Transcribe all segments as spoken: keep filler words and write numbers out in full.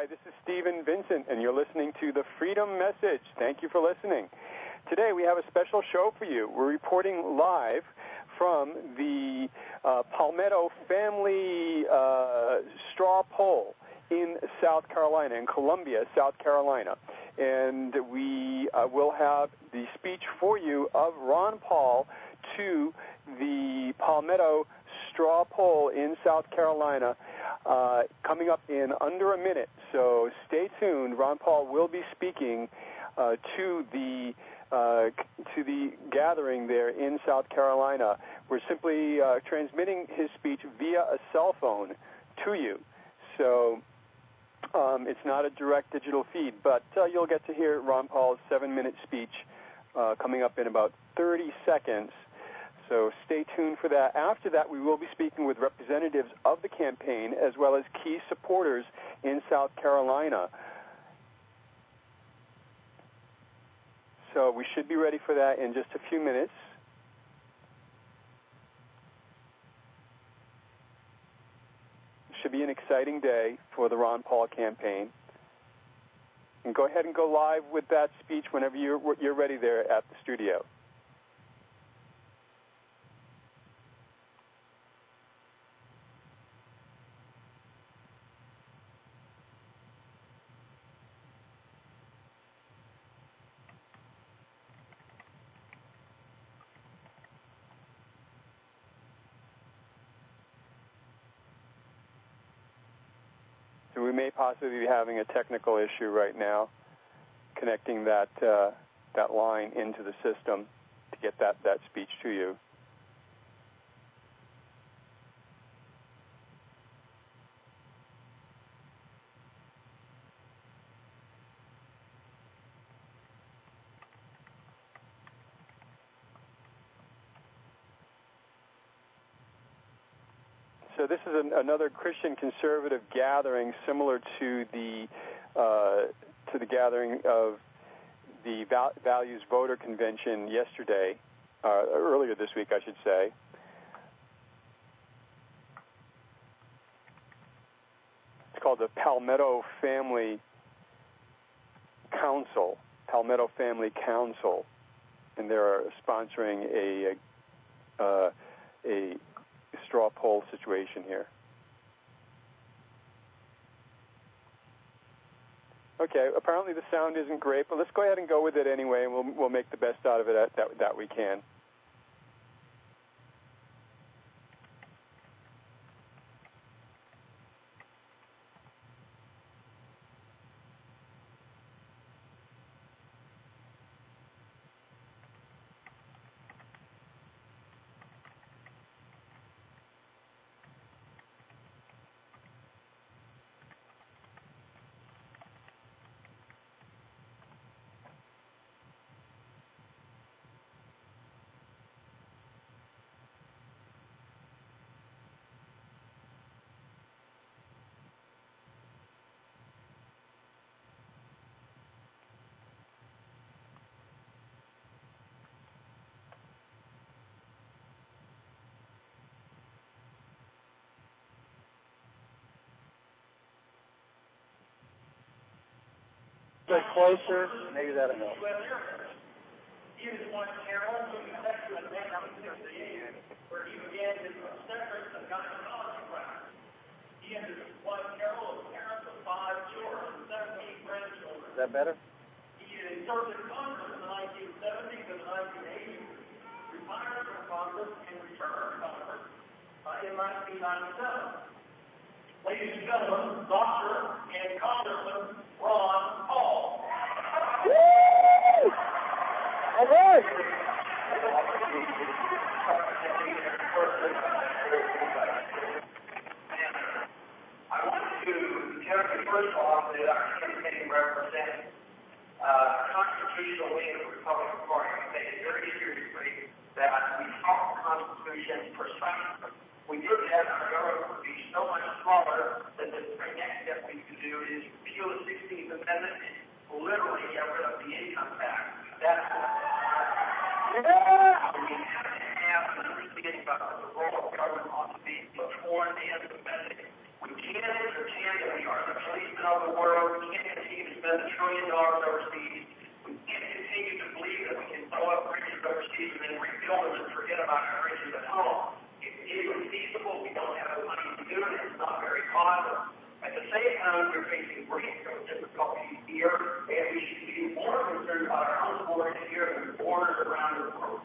this is Stephen Vincent, and you're listening to The Freedom Message. Thank you for listening. Today we have a special show for you. We're reporting live from the uh, Palmetto family uh, straw poll in South Carolina, in Columbia, South Carolina. And we uh, will have the speech for you of Ron Paul to the Palmetto straw poll in South Carolina uh, coming up in under a minute. So stay tuned. Ron Paul will be speaking uh, to the uh, to the gathering there in South Carolina. We're simply uh, transmitting his speech via a cell phone to you. So um, it's not a direct digital feed, but uh, you'll get to hear Ron Paul's seven-minute speech uh, coming up in about thirty seconds. So stay tuned for that. After that, we will be speaking with representatives of the campaign as well as key supporters in South Carolina. So we should be ready for that in just a few minutes. It should be an exciting day for the Ron Paul campaign. And go ahead and go live with that speech whenever you're, you're ready there at the studio. We may possibly be having a technical issue right now, connecting that uh, that line into the system to get that, that speech to you. So this is an, another Christian conservative gathering similar to the uh, to the gathering of the Val- Values Voter Convention yesterday, uh, earlier this week, I should say. It's called the Palmetto Family Council, Palmetto Family Council, and they're sponsoring a a, uh, a straw poll situation here. Okay, apparently the sound isn't great, but let's go ahead and go with it anyway, and we'll we'll make the best out of it that that, that we can. Get closer, maybe that'll help. He is one Carol who accepted a man of where he began his obstetrics and gynecology practice. He and his wife Carol are parents of five children and seventeen grandchildren. Is that better? He served in Congress in the nineteen seventies and nineteen eighties, retired from Congress, and returned to Congress uh, in nineteen ninety-seven. Ladies and gentlemen, Doctor and Congressman Ron Paul. Woo! All right. I want to tell you first off that our campaign represents uh, a constitutional wing of the Republican Party. We take it very seriously that we talk the Constitution precisely. We did that, our government would be so much smaller that the next step we could do is repeal the sixteenth Amendment and literally get rid of the income tax. That's what we have to have an understanding about what the role of government ought to be before the end of the amendment. We can't pretend that we are the policemen of the world. We can't continue to spend a trillion dollars overseas. We can't continue to believe that we can blow up bridges overseas and then rebuild them and forget about our bridges at home. It's infeasible. We don't have the money to do it. It's not very costly. At the same time, we're facing great difficulties here, and we should be more concerned about our own borders here than the borders around the world.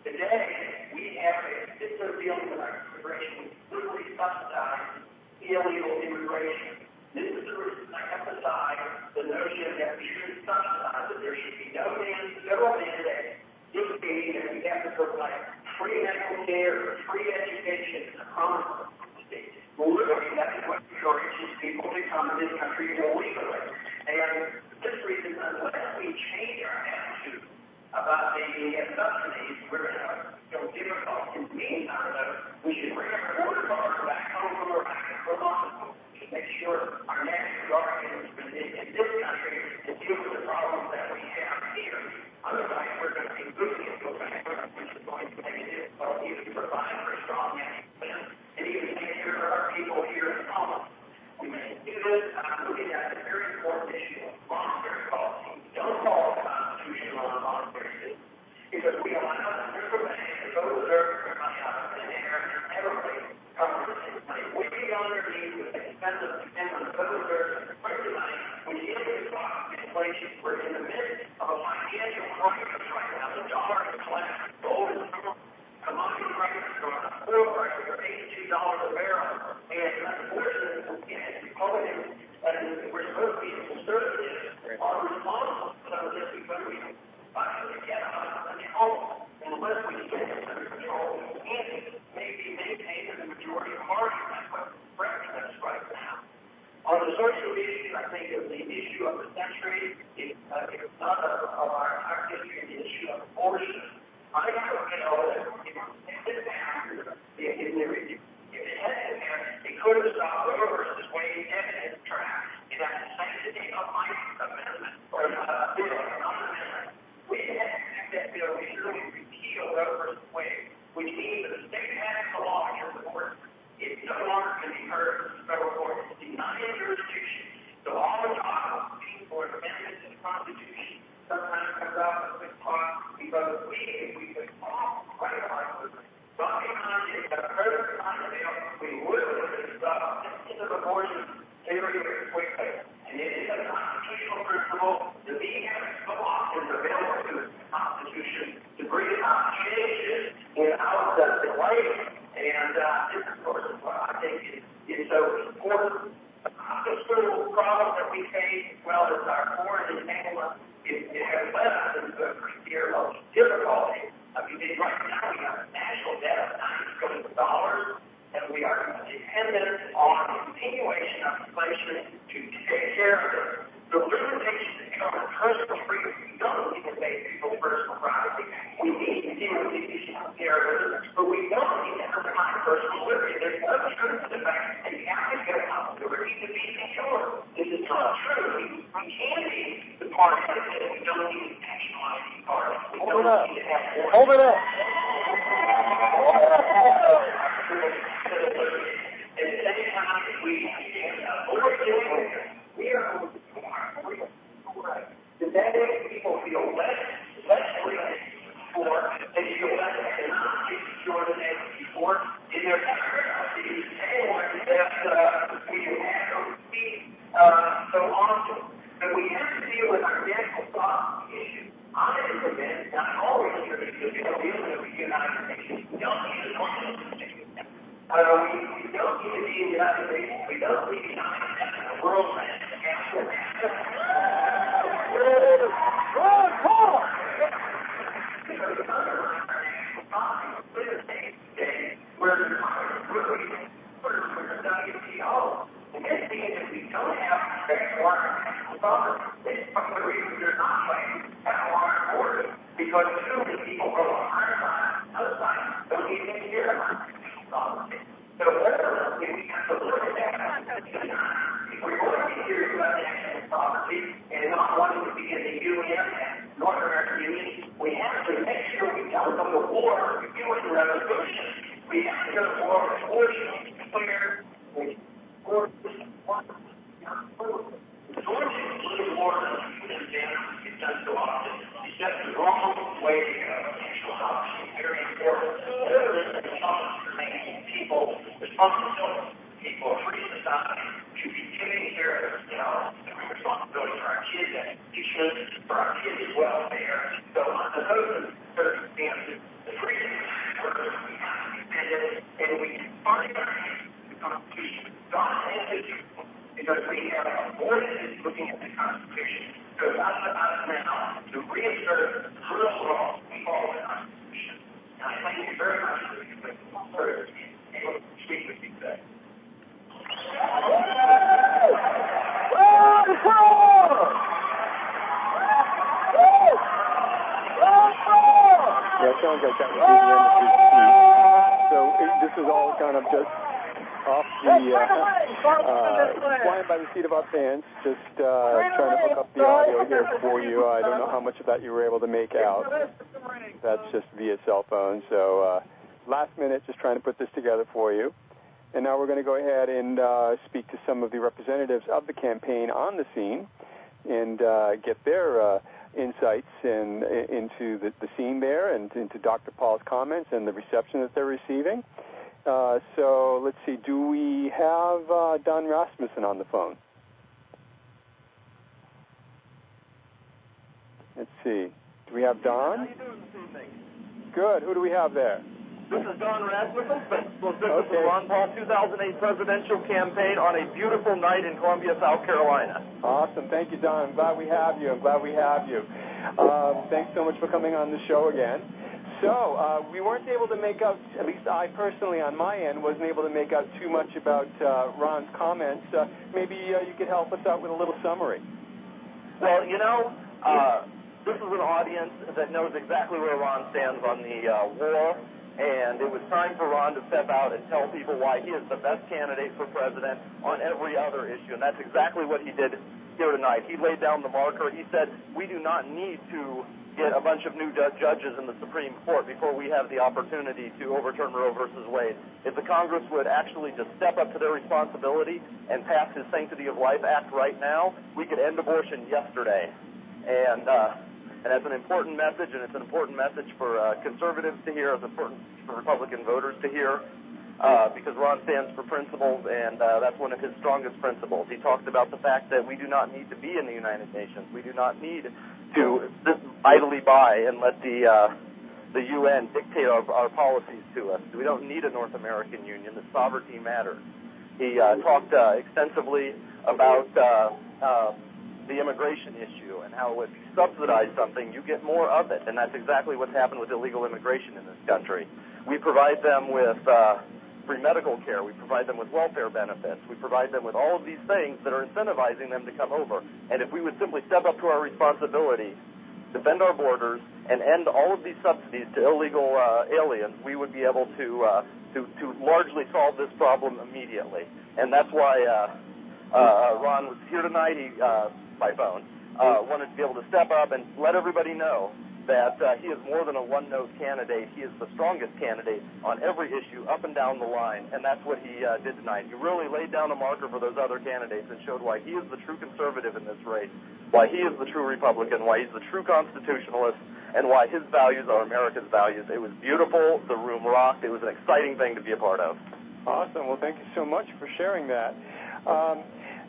Today, we have a system dealing with our immigration which literally subsidizes illegal immigration. This is the reason I emphasize the notion that we should subsidize it. There should be no federal mandate dictating that we have to provide free medical care or free education across the state. Literally, that's what encourages people to come to this country illegally. And for this reason, unless we change our attitude about the subsidies, we're going to have some difficulty. In the meantime, though, we should bring our border guards back home from Iraq and from Moscow to make sure our national guard is in this country to deal with the problems that we have here. Otherwise, we're going to be moving into a background which is going to make it difficult even to provide for a strong national defense and even take care of our people here at home. We may do this. I'm looking at a very important issue of monetary policy. Don't call the Constitution on monetary system because we allow the central bank to go to their money out of thin air and everybody comes with this money way beyond their needs with expensive depend on the Federal Reserve and the printed money, which is the cost of inflation. We're in the midst of a financial crisis right now. The dollar is collapsing. Gold is normal. Commodity prices are going up. Oil prices are eighty-two dollars a barrel. And unfortunately, Republicans, and we're supposed to be conservative, are responsible for some of this because we actually get out of control. Unless we get it under control, we can't maybe maintain the majority party. That's what threatens us right now. On the social issues, I think of the issue of the century. It's uh, not of, of our entire history, the issue of abortion. I don't know that if it happened, if it hadn't happened, it could have stopped Roe versus Wade dead in its tracks. It had the sanctity of my amendment, or uh, bill, not amendment. We had to have that bill. We should really repeal Roe versus Wade, which means that the state has the law against abortion. It no longer can be heard in the federal court. It's denied jurisdiction. So all the talk for amendments to the Constitution sometimes comes out as a big talk because we, if we could all right on with Rocky Mountain, a perfect kind of bill, we would have been stopped into the abortion very, very quickly. And it is a constitutional principle to be having so often available to the Constitution to bring about changes without the delay. And uh, this, of course, is what I think is, is so important. The school problem that we face, well, is our foreign entanglement. It, it has led us into a pretty dear of difficulty. I mean, right now we have a national debt of ninety billion dollars, and we are dependent on the continuation of inflation to take care of it. The limitations of personal freedom, we don't need to make people personal privacy. We need to deal with the issue of terrorism, but we don't need to undermine personal liberty. There's no truth to the fact that you have to get out the liberty to be secure. This is not true. We, we can be the party that says we don't need to nationalize the party. We Hold don't it up. need to have war. Hold it up. At the same time, we avoid doing this. We are that makes people feel less, less free for, they feel less economically secure than they were before. In their curiosity, anyone that uh, we have to speak uh, so often. And we have to deal with our national policy issues. I am convinced, and I always hear this, because we don't deal with the United Nations. We don't need to talk to the Uh, we, we don't need to be in the United States. We don't need to be in the world bank. Good call. Because it's underlying our national policy. We're the same today. We're the W T O. And this means that we don't have respect for our national sovereignty. It's one of the reasons they're not fighting at our borders. Because too many people go on our side, other side, don't even hear about national sovereignty. So whether we have to look at that, if we're going to be serious about national sovereignty and not wanting to be in the U N and North American Union, we have to make sure we don't go to war with U N resolution. We have to go to war with abortion, clear, with responsibility. People, a free society, should be taking care of themselves and responsibility for our kids and education, for our kids' welfare. So under those circumstances, the freedom workers we have to defend it, and we can find the Constitution. God has it because we have aborted looking at the Constitution. So it's up to us now to reinsert the real law we call the Constitution. And I thank you very much for your words and able to speak with you today. Yeah, it sounds like that was the end of his speech. So it, this is all kind of just off the, uh, uh, flying by the seat of our pants, just uh, trying to hook up the audio here for you. I don't know how much of that you were able to make out. That's just via cell phone. So uh, last minute, just trying to put this together for you. And now we're going to go ahead and uh, speak to some of the representatives of the campaign on the scene and uh, get their uh, insights in, into the, the scene there and into Doctor Paul's comments and the reception that they're receiving. Uh, so let's see, do we have uh, Don Rasmussen on the phone? Let's see. Do we have Don? How you doing this evening? Good. Who do we have there? This is Don Rasmussen, Principal Assistant Okay. to the Ron Paul two thousand eight presidential campaign on a beautiful night in Columbia, South Carolina. Awesome. Thank you, Don. I'm glad we have you. I'm glad we have you. Um, thanks so much for coming on the show again. So uh, we weren't able to make out, at least I personally on my end, wasn't able to make out too much about uh, Ron's comments. Uh, maybe uh, you could help us out with a little summary. Well, you know, uh, this is an audience that knows exactly where Ron stands on the uh, war, and it was time for Ron to step out and tell people why he is the best candidate for president on every other issue, and that's exactly what he did here tonight. He laid down the marker. He said, we do not need to get a bunch of new judges in the Supreme Court before we have the opportunity to overturn Roe versus Wade. If the Congress would actually just step up to their responsibility and pass his Sanctity of Life Act right now, we could end abortion yesterday. And uh, and that's an important message, and it's an important message for uh, conservatives to hear. It's important for Republican voters to hear. Uh, because Ron stands for principles, and uh, that's one of his strongest principles. He talked about the fact that we do not need to be in the United Nations. We do not need to sit idly by and let the uh, the U N dictate our, our policies to us. We don't need a North American Union. The sovereignty matters. He uh, talked uh, extensively about uh, uh, the immigration issue and how if you subsidize something, you get more of it, and that's exactly what's happened with illegal immigration in this country. We provide them with uh, free medical care. We provide them with welfare benefits. We provide them with all of these things that are incentivizing them to come over. And if we would simply step up to our responsibility, defend our borders, and end all of these subsidies to illegal uh, aliens, we would be able to, uh, to to largely solve this problem immediately. And that's why uh, uh, Ron was here tonight. He, uh, by phone, uh, wanted to be able to step up and let everybody know that uh, he is more than a one-note candidate. He is the strongest candidate on every issue up and down the line, and that's what he uh, did tonight. He really laid down a marker for those other candidates and showed why he is the true conservative in this race, why he is the true Republican, why he's the true constitutionalist, and why his values are America's values. It was beautiful. The room rocked. It was an exciting thing to be a part of. Awesome. Well, thank you so much for sharing that. Um,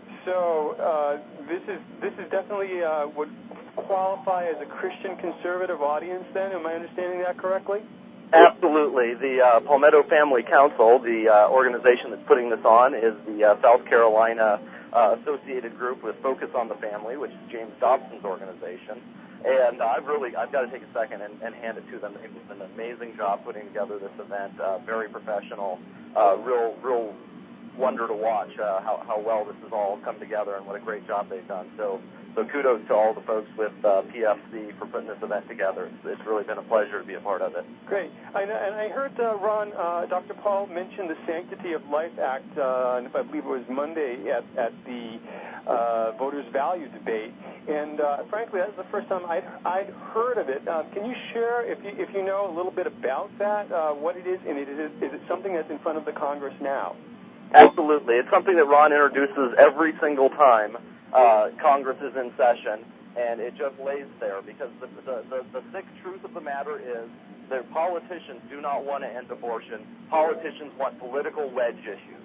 so uh, this is this is definitely uh, would qualify as a Christian conservative audience then? Am I understanding that correctly? Absolutely. The uh, Palmetto Family Council, the uh, organization that's putting this on, is the uh, South Carolina uh, associated group with Focus on the Family, which is James Dobson's organization. And uh, I've really, I've got to take a second and, and hand it to them. They've done an amazing job putting together this event, uh, very professional, uh, real, real wonder to watch uh, how, how well this has all come together and what a great job they've done. So, so kudos to all the folks with uh, P F C for putting this event together. It's, it's really been a pleasure to be a part of it. Great. I know, and I heard uh, Ron, uh, Doctor Paul mention the Sanctity of Life Act, uh, I believe it was Monday at, at the uh, Voters' Value debate. And uh, frankly, that's the first time I'd, I'd heard of it. Uh, can you share, if you, if you know a little bit about that, uh, what it is, and it is, is it something that's in front of the Congress now? Absolutely. It's something that Ron introduces every single time uh, Congress is in session. and it just lays there because the, the, the, the sick truth of the matter is that politicians do not want to end abortion. Politicians want political wedge issues.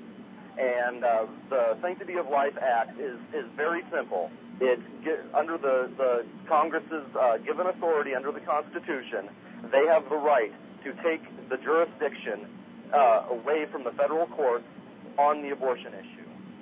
And uh, the Sanctity of Life Act is, is very simple. It's under the, the Congress's uh, given authority under the Constitution, they have the right to take the jurisdiction uh, away from the federal courts on the abortion issue.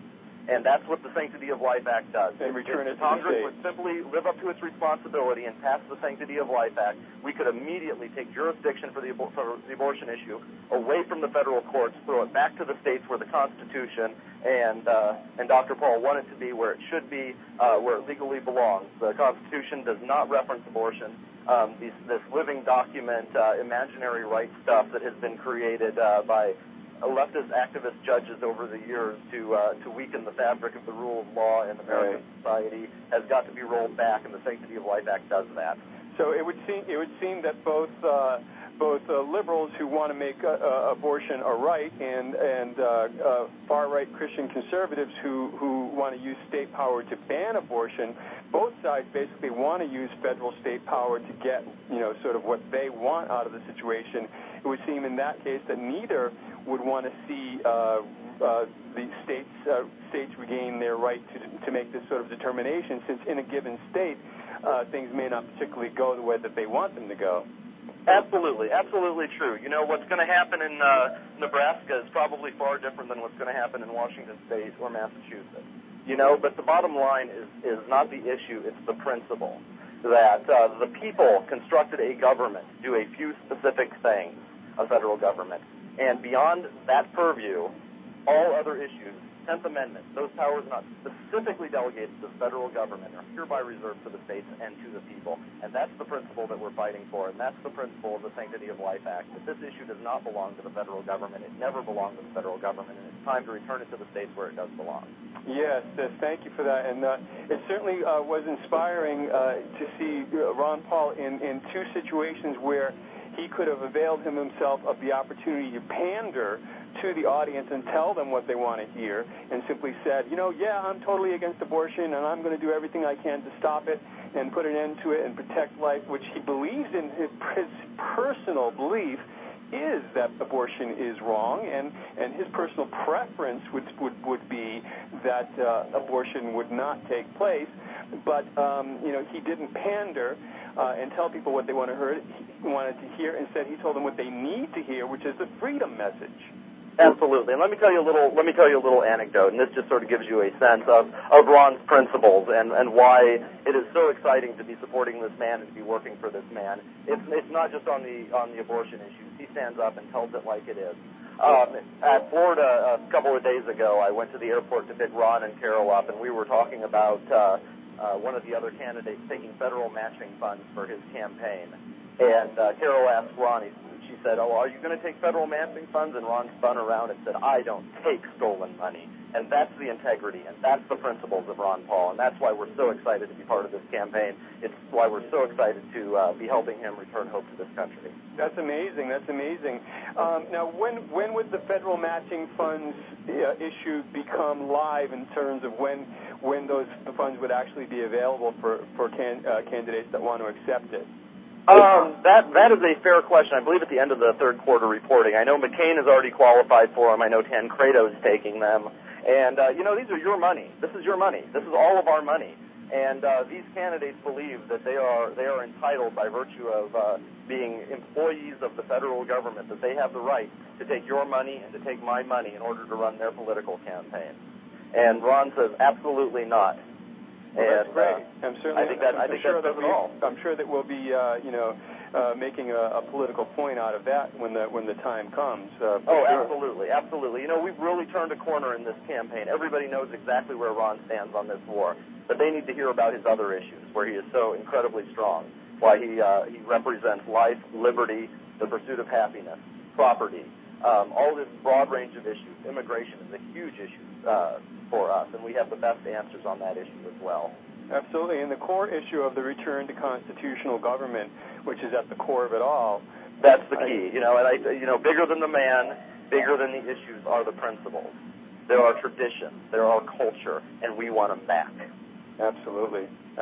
And that's what the Sanctity of Life Act does. And return it to Congress the would simply live up to its responsibility and pass the Sanctity of Life Act, we could immediately take jurisdiction for the, abor- for the abortion issue away from the federal courts, throw it back to the states where the Constitution and uh, and Doctor Paul want it to be, where it should be, uh, where it legally belongs. The Constitution does not reference abortion. Um, these, this living document, uh, imaginary rights stuff that has been created uh, by leftist activist judges over the years to uh, to weaken the fabric of the rule of law in American right. society has got to be rolled back, and the Sanctity of Life Act does that. So it would seem it would seem that both uh, both uh, liberals who want to make uh, uh, abortion a right and and uh, uh, far right Christian conservatives who who want to use state power to ban abortion, both sides basically want to use federal state power to get, you know, sort of what they want out of the situation. It would seem in that case that neither would want to see uh, uh, the states uh, states regain their right to to make this sort of determination, since in a given state uh, things may not particularly go the way that they want them to go. Absolutely, absolutely true. You know, what's going to happen in uh, Nebraska is probably far different than what's going to happen in Washington State or Massachusetts. You know, but the bottom line is is not the issue; it's the principle that uh, the people constructed a government to do a few specific things, a federal government. And beyond that purview, all other issues, tenth Amendment, those powers not specifically delegated to the federal government are hereby reserved for the states and to the people. And that's the principle that we're fighting for, and that's the principle of the Sanctity of Life Act, that this issue does not belong to the federal government. It never belonged to the federal government, and it's time to return it to the states where it does belong. Yes, yes, thank you for that. And uh, it certainly uh, was inspiring uh, to see uh, Ron Paul in, in two situations where he could have availed him himself of the opportunity to pander to the audience and tell them what they want to hear, and simply said, you know, yeah, I'm totally against abortion, and I'm going to do everything I can to stop it and put an end to it and protect life, which he believes in. His, his personal belief is that abortion is wrong, and, and his personal preference would, would, would be that uh, abortion would not take place. But, um, you know, he didn't pander uh, and tell people what they want to hear, wanted to hear. Instead, he told them what they need to hear, which is the freedom message. Absolutely, and let me tell you a little. Let me tell you a little anecdote, and this just sort of gives you a sense of, of Ron's principles and, and why it is so exciting to be supporting this man and to be working for this man. It's it's not just on the on the abortion issues. He stands up and tells it like it is. Um, at Florida a couple of days ago, I went to the airport to pick Ron and Carol up, and we were talking about uh, uh, one of the other candidates taking federal matching funds for his campaign. And uh, Carol asked Ron, he, she said, oh, are you going to take federal matching funds? And Ron spun around and said, I don't take stolen money. And that's the integrity, and that's the principles of Ron Paul, and that's why we're so excited to be part of this campaign. It's why we're so excited to uh, be helping him return hope to this country. That's amazing. That's amazing. Um, now, when when would the federal matching funds uh, issue become live in terms of when when those funds would actually be available for for can, uh, candidates that want to accept it? Um, that that is a fair question. I believe at the end of the third quarter reporting. I know McCain has already qualified for them. I know Tancredo is taking them. And, uh, you know, these are your money. This is your money. This is all of our money. And uh, these candidates believe that they are they are entitled by virtue of uh, being employees of the federal government, that they have the right to take your money and to take my money in order to run their political campaign. And Ron says absolutely not. Well, that's and, great. Uh, I'm certainly. I think that I'm I think sure that that does we, it all. I'm sure that we'll be, uh, you know, uh, making a, a political point out of that when the when the time comes. Uh, oh, sure. absolutely, absolutely. You know, we've really turned a corner in this campaign. Everybody knows exactly where Ron stands on this war, but they need to hear about his other issues, where he is so incredibly strong. Why he uh, he represents life, liberty, the pursuit of happiness, property, um, all this broad range of issues. Immigration is a huge issue uh, for us, and we have the best answers on that issue as well. Absolutely, and the core issue of the return to constitutional government, which is at the core of it all. That's the key, you know. And I, you know, bigger than the man, bigger than the issues are the principles. There are traditions, there are culture, and we want them back. Absolutely.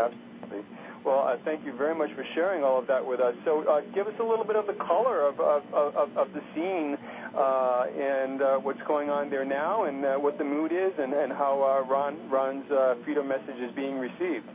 Absolutely. Well, uh, thank you very much for sharing all of that with us. So uh, give us a little bit of the color of, of, of, of the scene uh, and uh, what's going on there now and uh, what the mood is and, and how uh, Ron, Ron's uh, freedom message is being received.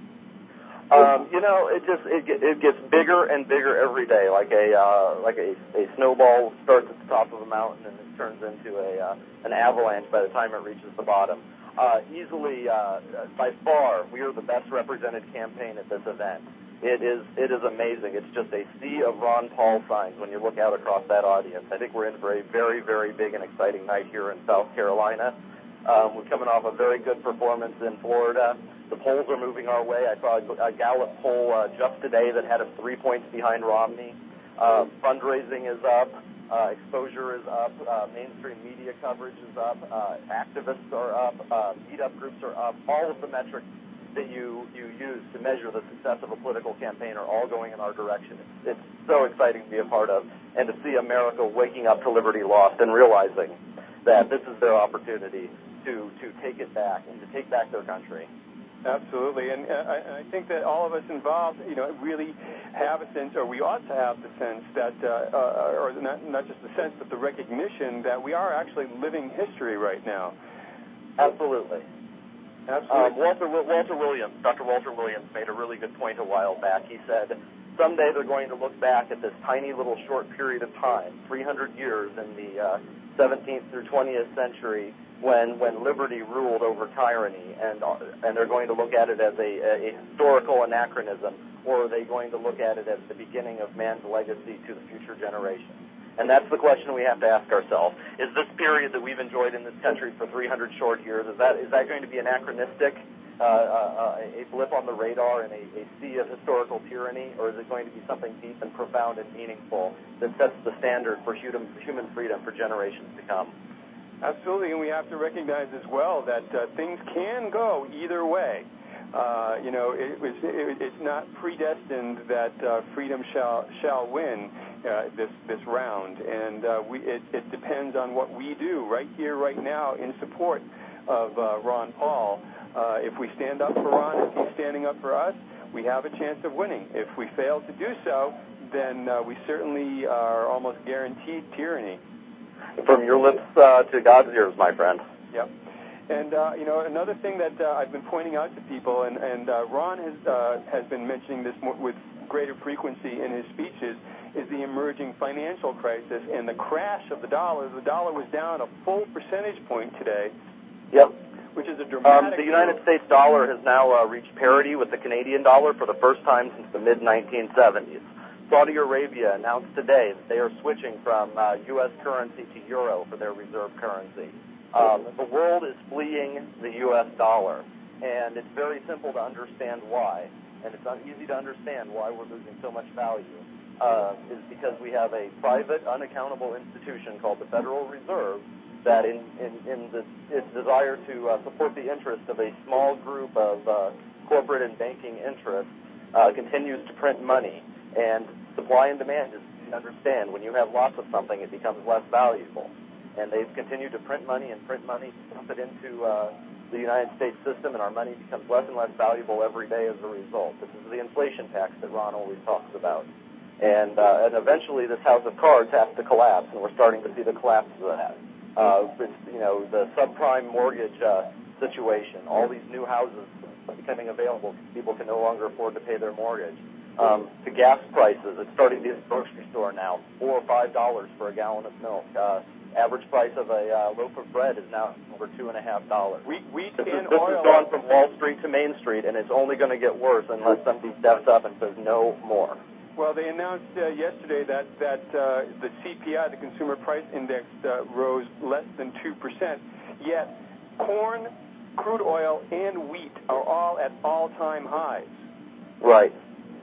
Um, you know, it just it, it gets bigger and bigger every day, like a uh, like a, a snowball starts at the top of a mountain and it turns into a uh, an avalanche by the time it reaches the bottom. Uh, easily, uh, by far, we are the best represented campaign at this event. It is it is amazing. It's just a sea of Ron Paul signs when you look out across that audience. I think we're in for a very, very big and exciting night here in South Carolina. Um, we're coming off a very good performance in Florida. The polls are moving our way. I saw a Gallup poll uh, just today that had us three points behind Romney. Uh, fundraising is up. Uh, exposure is up. Uh, mainstream media coverage is up. Uh, activists are up. Uh, meetup groups are up. All of the metrics that you, you use to measure the success of a political campaign are all going in our direction. It's, it's so exciting to be a part of and to see America waking up to Liberty Lost and realizing that this is their opportunity to, to take it back and to take back their country. Absolutely, and uh, I, I think that all of us involved, you know, really have a sense, or we ought to have the sense that, uh, uh, or not, not just the sense, but the recognition that we are actually living history right now. Absolutely. Absolutely. Um, Walter, Walter Williams, Doctor Walter Williams made a really good point a while back. He said, someday they're going to look back at this tiny little short period of time, three hundred years in the uh, seventeenth through twentieth century, when when liberty ruled over tyranny, and uh, and they're going to look at it as a, a historical anachronism, or are they going to look at it as the beginning of man's legacy to the future generations? And that's the question we have to ask ourselves. Is this period that we've enjoyed in this country for three hundred short years, is that is that going to be anachronistic, uh, uh, a blip on the radar in a, a sea of historical tyranny, or is it going to be something deep and profound and meaningful that sets the standard for human, human freedom for generations to come? Absolutely, and we have to recognize as well that uh, things can go either way. Uh, you know, it was, it, it's not predestined that uh, freedom shall shall win uh, this this round, and uh, we it, it depends on what we do right here, right now, in support of uh, Ron Paul. Uh, if we stand up for Ron, if he's standing up for us, we have a chance of winning. If we fail to do so, then uh, we certainly are almost guaranteed tyranny. From your lips uh, to God's ears, my friend. Yep. And, uh, you know, another thing that uh, I've been pointing out to people, and, and uh, Ron has, uh, has been mentioning this more, with greater frequency in his speeches, is the emerging financial crisis and the crash of the dollar. The dollar was down a full percentage point today. Yep. Which is a dramatic... Um, the United States dollar has now uh, reached parity with the Canadian dollar for the first time since the mid nineteen seventies. Saudi Arabia announced today that they are switching from uh, U S currency to euro for their reserve currency. Um, the world is fleeing the U S dollar, and it's very simple to understand why, and it's not easy to understand why we're losing so much value. Uh, is because we have a private, unaccountable institution called the Federal Reserve that in, in, in the, its desire to uh, support the interests of a small group of uh, corporate and banking interests uh, continues to print money. And supply and demand is easy to understand. When you have lots of something, it becomes less valuable. And they've continued to print money and print money, dump it into uh, the United States system, and our money becomes less and less valuable every day as a result. This is the inflation tax that Ron always talks about. And, uh, and eventually this house of cards has to collapse, and we're starting to see the collapse of that. Uh, it's, you know, the subprime mortgage uh, situation, all these new houses becoming available, people can no longer afford to pay their mortgage. Um, to gas prices, it's starting to be at the grocery store now, four or five dollars for a gallon of milk. Uh, average price of a uh, loaf of bread is now over two and a half dollars. Wheat, wheat this and is, this oil. has gone from Wall Street to Main Street, and it's only going to get worse unless somebody steps up and says no more. Well, they announced uh, yesterday that that uh, the C P I, the Consumer Price Index, uh, rose less than two percent. Yet, corn, crude oil, and wheat are all at all-time highs. Right.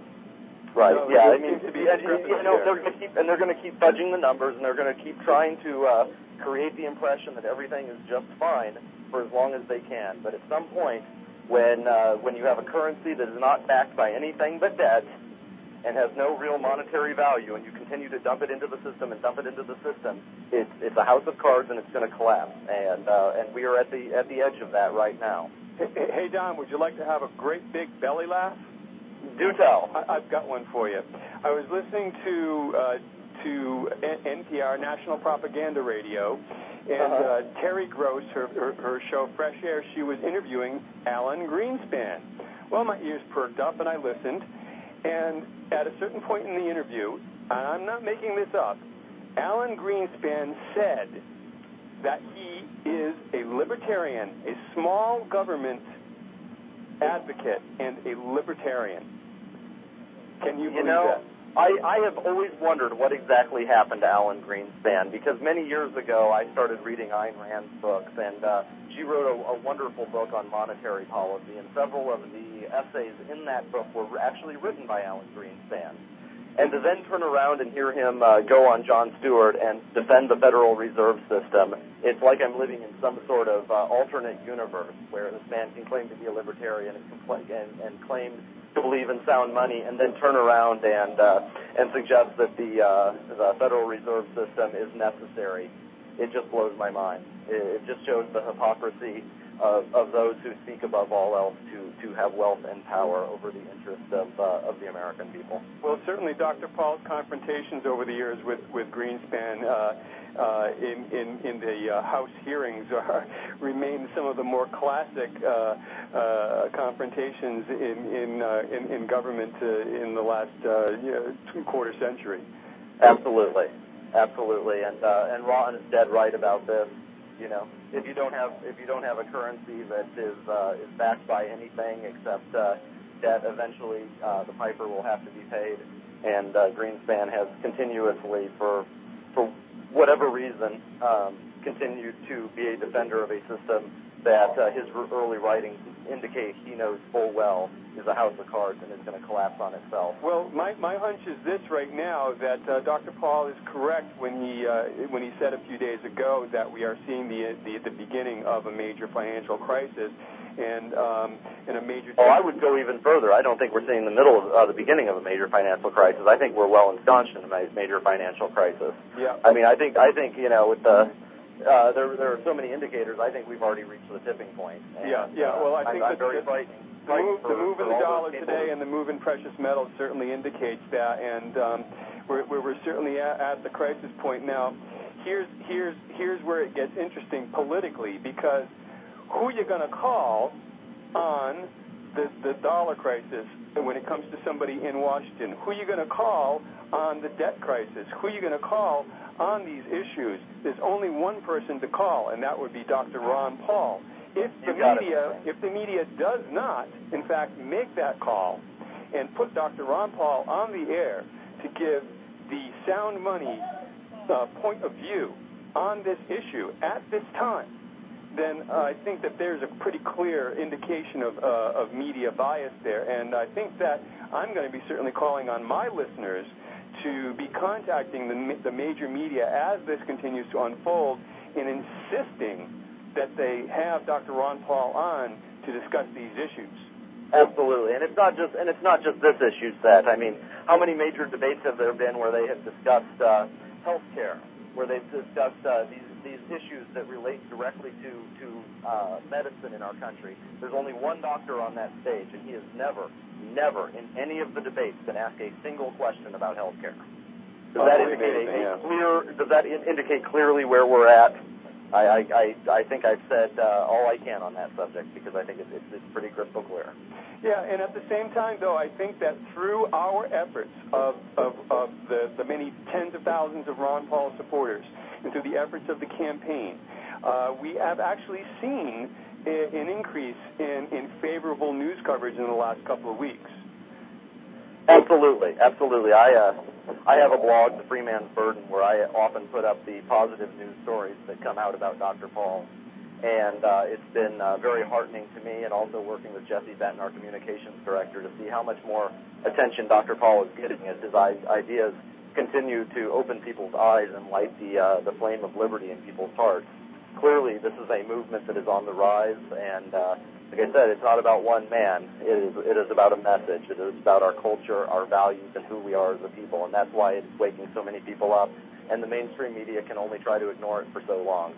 Right. So yeah. there I mean, seems to be you know, they're going to keep and they're going to keep fudging the numbers, and they're going to keep trying to uh, create the impression that everything is just fine for as long as they can. But at some point, when uh, when you have a currency that is not backed by anything but debt and has no real monetary value, and you continue to dump it into the system and dump it into the system, it's it's a house of cards, and it's going to collapse. And uh, and we are at the at the edge of that right now. Hey, hey, Don, would you like to have a great big belly laugh? Do tell. I, I've got one for you. I was listening to uh, to N P R, National Propaganda Radio, and uh-huh. uh, Terry Gross, her, her, her show Fresh Air, she was interviewing Alan Greenspan. Well, my ears perked up, and I listened, and at a certain point in the interview, and I'm not making this up, Alan Greenspan said that he is a libertarian, a small government advocate, and a libertarian. Can you believe you know, that? I, I have always wondered what exactly happened to Alan Greenspan, because many years ago I started reading Ayn Rand's books, and uh, she wrote a, a wonderful book on monetary policy, and several of the essays in that book were actually written by Alan Greenspan. And to then turn around and hear him uh, go on Jon Stewart and defend the Federal Reserve System, it's like I'm living in some sort of uh, alternate universe where this man can claim to be a libertarian and, compl- and, and claim to believe in sound money, and then turn around and uh, and suggest that the uh, the Federal Reserve System is necessary. It just blows my mind. It, it just shows the hypocrisy of, of those who seek above all else to, to have wealth and power over the interests of uh, of the American people. Well, certainly Doctor Paul's confrontations over the years with, with Greenspan uh, uh, in, in, in the uh, House hearings are, remain some of the more classic uh, uh, confrontations in, in, uh, in, in government uh, in the last uh, you know, quarter century. Absolutely. Absolutely. And, uh, and Ron is dead right about this. You know, if you don't have if you don't have a currency that is uh, is backed by anything except uh, debt, eventually uh, the piper will have to be paid. And uh, Greenspan has continuously, for for whatever reason, um, continued to be a defender of a system that uh, his early writings indicate he knows full well is a house of cards and is going to collapse on itself. Well, my, my hunch is this right now, that uh, Doctor Paul is correct when he uh, when he said a few days ago that we are seeing the the, the beginning of a major financial crisis and um, and a major. Oh, I would go even further. I don't think we're seeing the middle of uh, the beginning of a major financial crisis. I think we're well ensconced in a ma- major financial crisis. Yeah. I mean, I think I think you know with the. Uh, there, there are so many indicators. I think we've already reached the tipping point. And, yeah, yeah. Well, I think I'm, that I'm very the, frightened. the move, for, the move in for the all dollar those today and the move in precious metals certainly indicates that, and um, we're, we're certainly at, at the crisis point now. Here's here's here's where it gets interesting politically, because who you're going to call on the the dollar crisis when it comes to somebody in Washington? Who are you going to call on the debt crisis? Who are you going to call on these issues? There's only one person to call, and that would be Doctor Ron Paul. If the media, if the media does not, in fact, make that call and put Doctor Ron Paul on the air to give the sound money uh, point of view on this issue at this time, then uh, I think that there's a pretty clear indication of, uh, of media bias there. And I think that I'm going to be certainly calling on my listeners to be contacting the, the major media as this continues to unfold and insisting that they have Doctor Ron Paul on to discuss these issues. Absolutely, and it's not just and it's not just this issue set. I mean, how many major debates have there been where they have discussed uh, health care, where they've discussed uh, these these issues that relate directly to to uh, medicine in our country? There's only one doctor on that stage, and he has never, never in any of the debates been asked a single question about health care. Does that indicate a, a clear? Does that indicate clearly where we're at? I, I, I, I think I've said uh, all I can on that subject, because I think it's, it's, it's pretty crystal clear. Yeah, and at the same time, though, I think that through our efforts of, of, of the, the many tens of thousands of Ron Paul supporters and through the efforts of the campaign, uh, we have actually seen a, an increase in, in favorable news coverage in the last couple of weeks. Absolutely, absolutely. I uh, I have a blog, The Freeman's Burden, where I often put up the positive news stories that come out about Doctor Paul. And uh, it's been uh, very heartening to me, and also working with Jesse Benton, our communications director, to see how much more attention Doctor Paul is getting as his ideas continue to open people's eyes and light the uh, the flame of liberty in people's hearts. Clearly, this is a movement that is on the rise, and uh, like I said, it's not about one man. It is it is about a message. It is about our culture, our values, and who we are as a people, and that's why it's waking so many people up, and the mainstream media can only try to ignore it for so long.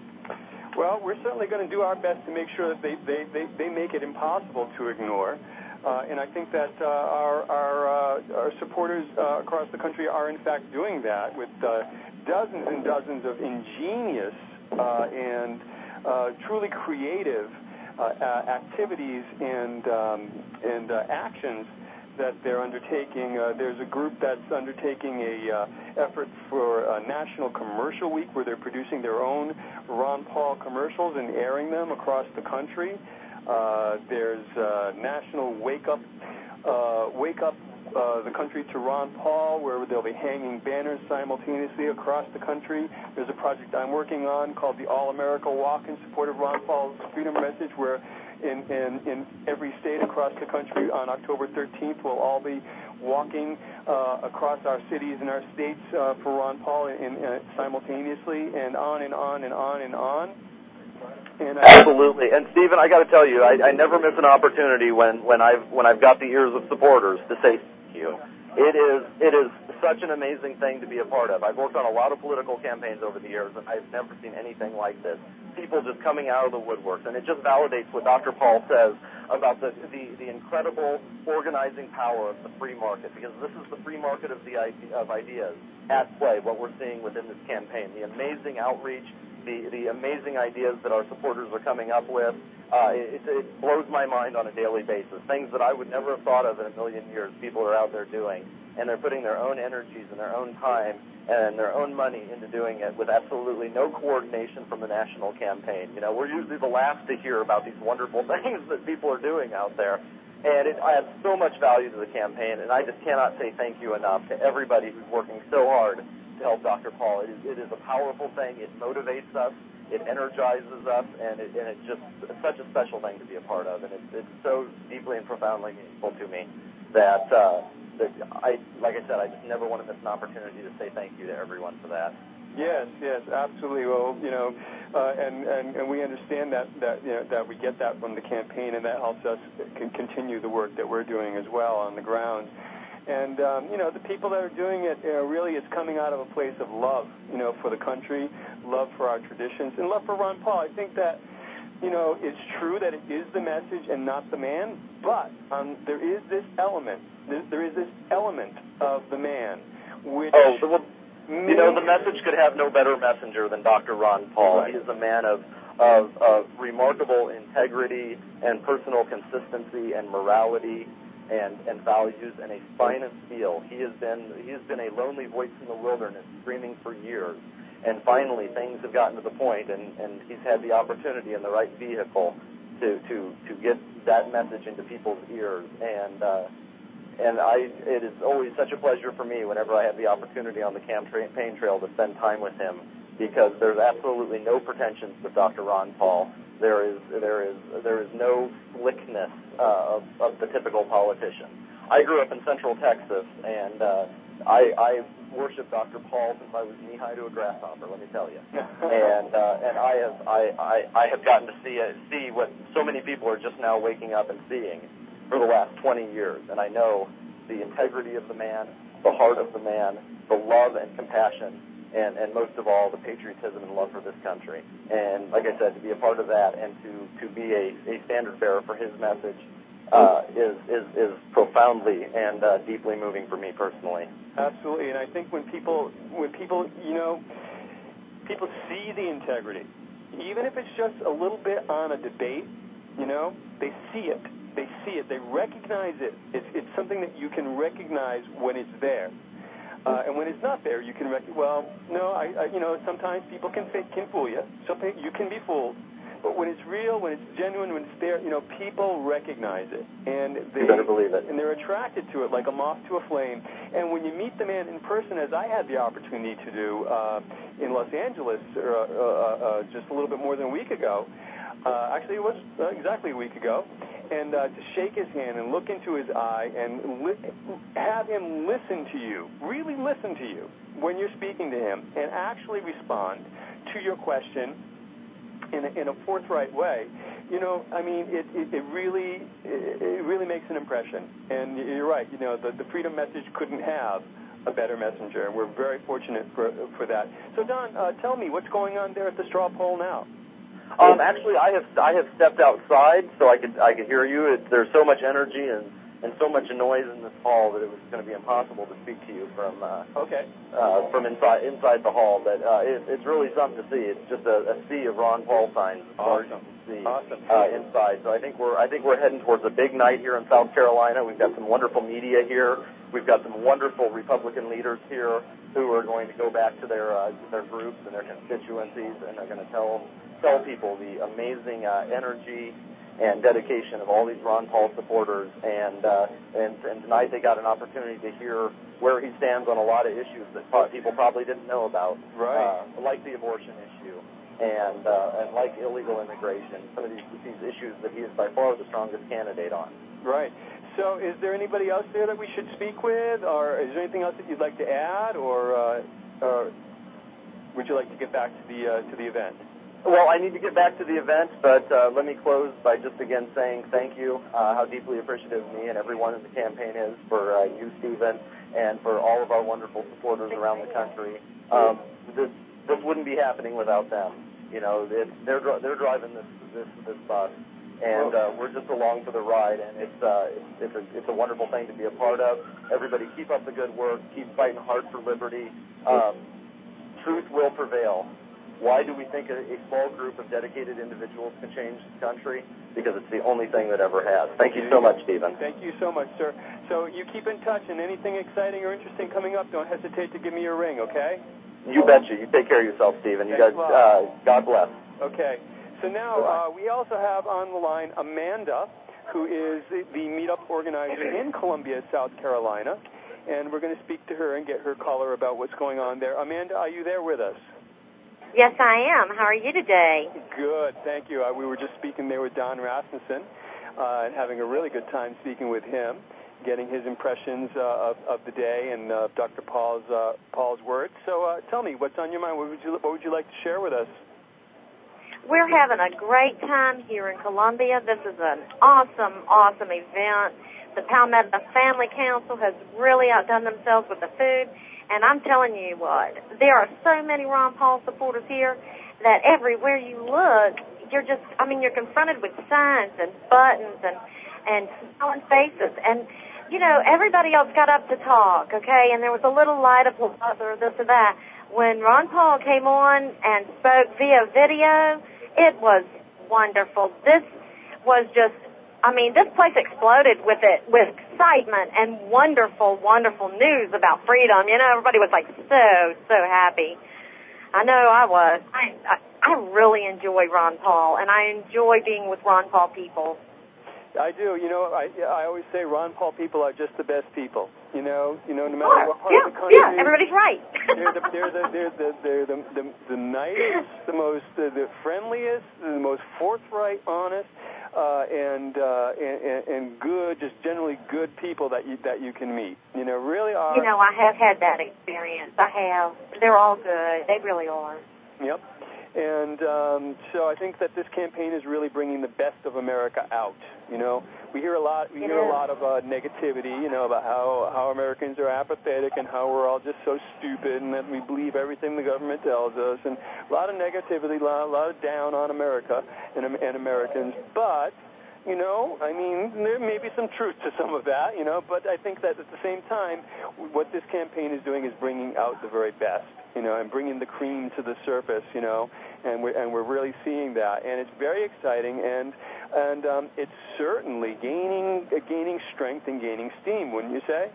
Well, we're certainly going to do our best to make sure that they, they, they, they make it impossible to ignore. Uh, and I think that uh, our, our, uh, our supporters uh, across the country are, in fact, doing that with uh, dozens and dozens of ingenious uh, and uh, truly creative uh, uh, activities and, um, and uh, actions that they're undertaking. Uh, there's a group that's undertaking a uh, effort for a National Commercial Week where they're producing their own Ron Paul commercials and airing them across the country. Uh, there's uh, National Wake Up, uh, Wake Up uh, the Country to Ron Paul, where they'll be hanging banners simultaneously across the country. There's a project I'm working on called the All America Walk in support of Ron Paul's freedom message, where in, in, in every state across the country on October thirteenth we'll all be walking uh, across our cities and our states uh, for Ron Paul in, in, simultaneously, and on and on and on and on. And Absolutely, and Stephen, I got to tell you, I, I never miss an opportunity when, when I've when I've got the ears of supporters to say thank you. It is it is such an amazing thing to be a part of. I've worked on a lot of political campaigns over the years, and I've never seen anything like this. People just coming out of the woodworks, and it just validates what Doctor Paul says about the, the, the incredible organizing power of the free market, because this is the free market of the of ideas at play, what we're seeing within this campaign, the amazing outreach, the, the amazing ideas that our supporters are coming up with. Uh, it, it blows my mind on a daily basis. Things that I would never have thought of in a million years, people are out there doing, and they're putting their own energies and their own time and their own money into doing it with absolutely no coordination from the national campaign. You know, we're usually the last to hear about these wonderful things that people are doing out there, and it adds so much value to the campaign, and I just cannot say thank you enough to everybody who's working so hard to help Doctor Paul. It is, it is a powerful thing. It motivates us. It energizes us, and, it, and it's just such a special thing to be a part of, and it's, it's so deeply and profoundly meaningful to me that, uh, that I, like I said, I just never want to miss an opportunity to say thank you to everyone for that. Yes, yes, absolutely. Well, you know, uh, and, and, and we understand that, that, you know, that we get that from the campaign, and that helps us can continue the work that we're doing as well on the ground. And, um, you know, the people that are doing it, you know, really is coming out of a place of love, you know, for the country, love for our traditions, and love for Ron Paul. I think that, you know, it's true that it is the message and not the man, but um, there is this element, there, there is this element of the man, which... Oh, well, you know, the message could have no better messenger than Doctor Ron Paul. Right. He is a man of, of, of remarkable integrity and personal consistency and morality and, and values and a spine and steel. He has been he has been a lonely voice in the wilderness, screaming for years. And finally, things have gotten to the point, and, and he's had the opportunity and the right vehicle to, to, to get that message into people's ears. And uh, and I it is always such a pleasure for me whenever I have the opportunity on the campaign trail to spend time with him, because there's absolutely no pretensions with Doctor Ron Paul. There is there is there is no slickness uh, of, of the typical politician. I grew up in Central Texas, and uh, I, I worship Doctor Paul since I was knee high to a grasshopper. Let me tell you, and uh, and I have I, I, I have gotten to see uh, see what so many people are just now waking up and seeing for the last twenty years, and I know the integrity of the man, the heart of the man, the love and compassion, and, and most of all, the patriotism and love for this country. And like I said, to be a part of that and to, to be a, a standard bearer for his message uh, is, is, is profoundly and uh, deeply moving for me personally. Absolutely, and I think when people, when people, you know, people see the integrity, even if it's just a little bit on a debate, you know, they see it. They see it. They recognize it. It's, it's something that you can recognize when it's there. Uh, and when it's not there, you can recognize, well, no, I, I, you know, sometimes people can can fool you. Something you can be fooled. But when it's real, when it's genuine, when it's there, you know, people recognize it. And they, you better believe it. And they're attracted to it like a moth to a flame. And when you meet the man in person, as I had the opportunity to do uh, in Los Angeles uh, uh, uh, just a little bit more than a week ago, uh, actually it was uh, exactly a week ago, and uh, to shake his hand and look into his eye and li- have him listen to you, really listen to you when you're speaking to him, and actually respond to your question in a, in a forthright way, you know, I mean, it, it, it really it, it really makes an impression. And you're right, you know, the, the freedom message couldn't have a better messenger, and we're very fortunate for for that. So, Don, uh, tell me, what's going on there at the straw poll now? Um, actually, I have I have stepped outside so I could I could hear you. It, there's so much energy and, and so much noise in this hall that it was going to be impossible to speak to you from uh, okay uh, from inside inside the hall. But uh, it, it's really something to see. It's just a, a sea of Ron Paul signs as far as you can see awesome. uh, inside. So I think we're I think we're heading towards a big night here in South Carolina. We've got some wonderful media here. We've got some wonderful Republican leaders here who are going to go back to their uh, their groups and their constituencies, and they're going to tell tell people the amazing uh, energy and dedication of all these Ron Paul supporters. And, uh, and and tonight they got an opportunity to hear where he stands on a lot of issues that pro- people probably didn't know about, right? Uh, like the abortion issue and uh, and like illegal immigration. Some of these these issues that he is by far the strongest candidate on. Right. So is there anybody else there that we should speak with, or is there anything else that you'd like to add, or, uh, or would you like to get back to the uh, to the event? Well, I need to get back to the event, but uh, let me close by just again saying thank you, uh, how deeply appreciative me and everyone in the campaign is for uh, you, Stephen, and for all of our wonderful supporters around the country. Um, this this wouldn't be happening without them. You know, it's, they're they're driving this this this bus. And uh, we're just along for the ride, and it's uh, it's, it's a it's a wonderful thing to be a part of. Everybody, keep up the good work. Keep fighting hard for liberty. Um, truth will prevail. Why do we think a, a small group of dedicated individuals can change the country? Because it's the only thing that ever has. Thank you so much, Stephen. Thank you so much, sir. So you keep in touch, and anything exciting or interesting coming up, don't hesitate to give me a ring, okay? You betcha. You take care of yourself, Stephen. You guys, uh, God bless. Okay. So now uh, we also have on the line Amanda, who is the, the meetup organizer in Columbia, South Carolina, and we're going to speak to her and get her color about what's going on there. Amanda, are you there with us? Yes, I am. How are you today? Good, thank you. Uh, we were just speaking there with Don Rasmussen uh, and having a really good time speaking with him, getting his impressions uh, of, of the day and uh, Doctor Paul's uh, Paul's words. So uh, tell me, what's on your mind? What would you what would you like to share with us? We're having a great time here in Columbia. This is an awesome, awesome event. The Palmetto Family Council has really outdone themselves with the food. And I'm telling you what, there are so many Ron Paul supporters here that everywhere you look, you're just, I mean, you're confronted with signs and buttons and, and smiling faces. And, you know, everybody else got up to talk, okay, and there was a little light of love or this or that. When Ron Paul came on and spoke via video, it was wonderful. This was just, I mean, this place exploded with it, with excitement and wonderful, wonderful news about freedom. You know, everybody was like so, so happy. I know I was. I, I, I really enjoy Ron Paul, and I enjoy being with Ron Paul people. I do. You know, I I always say Ron Paul people are just the best people. You know, you know, no matter what part yeah, of the country. Yeah, everybody's right. they're the they're the they're the they're the, the, the nicest, the most the, the friendliest, the most forthright, honest, uh, and, uh, and and good, just generally good people that you that you can meet. You know, really are. You know, I have had that experience. I have. They're all good. They really are. Yep. And um, so I think that this campaign is really bringing the best of America out. You know, we hear a lot. We it hear is. a lot of uh, negativity. You know, about how how Americans are apathetic and how we're all just so stupid and that we believe everything the government tells us, and a lot of negativity, a lot, a lot of down on America and, and Americans. But you know, I mean, there may be some truth to some of that. You know, but I think that at the same time, what this campaign is doing is bringing out the very best. You know, and bringing the cream to the surface, you know, and we're, and we're really seeing that. And it's very exciting, and and um, it's certainly gaining uh, gaining strength and gaining steam, wouldn't you say?